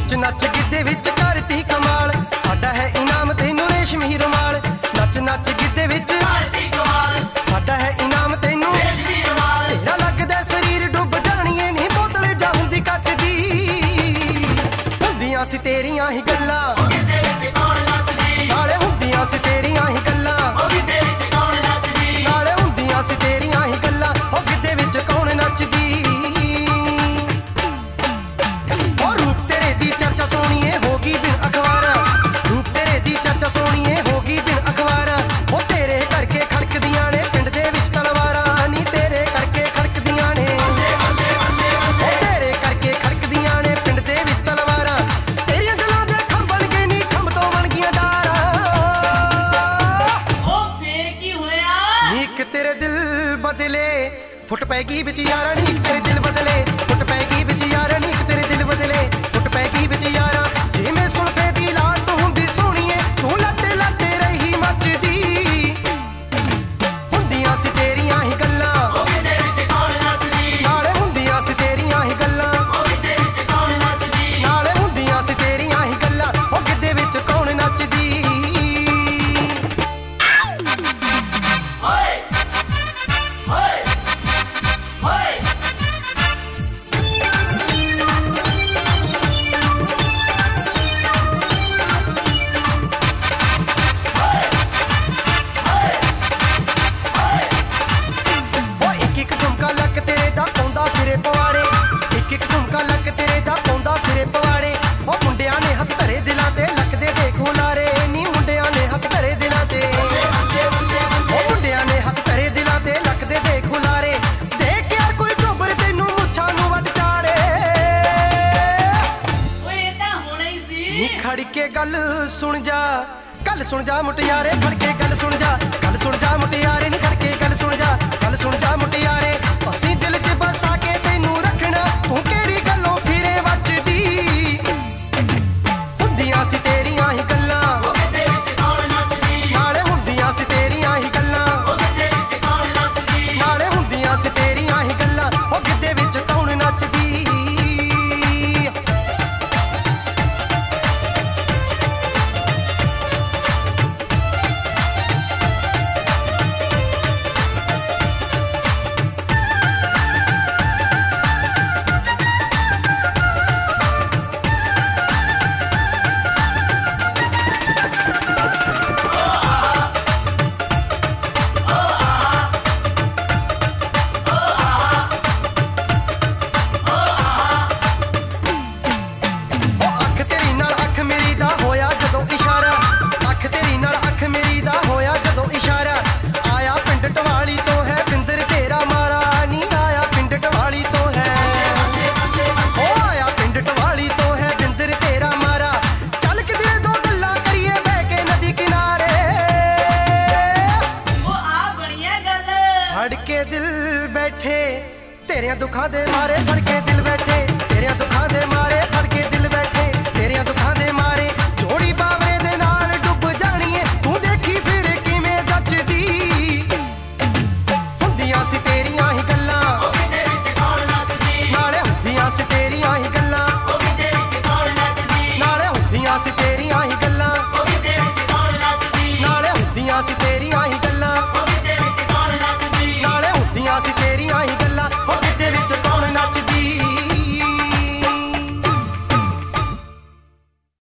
नच नच गिद्धे विच करती कमाल, साडा है इनाम तैनू रेशमी रुमाल। नच नच गिद्धे विच करती कमाल, साडा है इनाम तैनू रेशमी रुमाल। तेरा लगदा शरीर डुब जाणीए नी बोतल जा हुंदी कच दी, हुंदियां सी तेरियां ही गल्लां गिद्धे विच कौन नचदी, नाले हुंदियां सी तेरियां ही गल्लां गिद्धे विच कौन नचदी, नाले हुंदियां सी तेरियां ही गल्लां गिद्धे विच कौन नचदी। सोनिए होगी बिन अखबार, रूप तेरे दी चर्चा सोनिए होगी बिन अखबार। ओ तेरे करके खड़कदियां ने पिंड दे विच तलवारां नी, तेरे करके खड़कदियां ने ओ तेरे करके खड़कदियां ने पिंड दे विच तलवारां। तेरियां गल्लां दे खंभ बन गए नी, खंभ तो बन गईयां डारां। ओ फेर की होया नीक तेरे दिल बदले फुट पैगी विच यारा, नीक तेरे दिल बदले फुट पैगी विच यारा, नीक तेरे दिल बदले फुट पैगी विच यारा। जिवें सुल्फे दी लाट हुंदी सोहणीए तू लट लट रही मचदी, हुंदियां सी तेरियां ही गल्लां गिद्धे विच कौन नचदी, नाले हुंदियां सी तेरियां ही गल्लां गिद्धे विच कौन नचदी, नाले हुंदियां सी तेरियां ही गल्लां गिद्धे विच कौन नचदी। खड़के गल सुन जा मुटियारे, खड़के गल सुन जा मुटियारे नी, खड़के गल सुन जा मुटियारे। असीं दिल च बसा के तैनू रखना, तू केड़ी गल्लों फिरे वचदी, हुंदियां सी तेरियां ही गल्लां गिद्धे विच कौन नचदी, नाले हुंदियां सी तेरियां ही गल्लां गिद्धे विच कौन नचदी, नाले हुंदियां सी तेरियां ही गल्लां गिद्धे विच कौन नचदी। फड़ के दिल बैठे तेरे दुखां दे मारे, फड़ के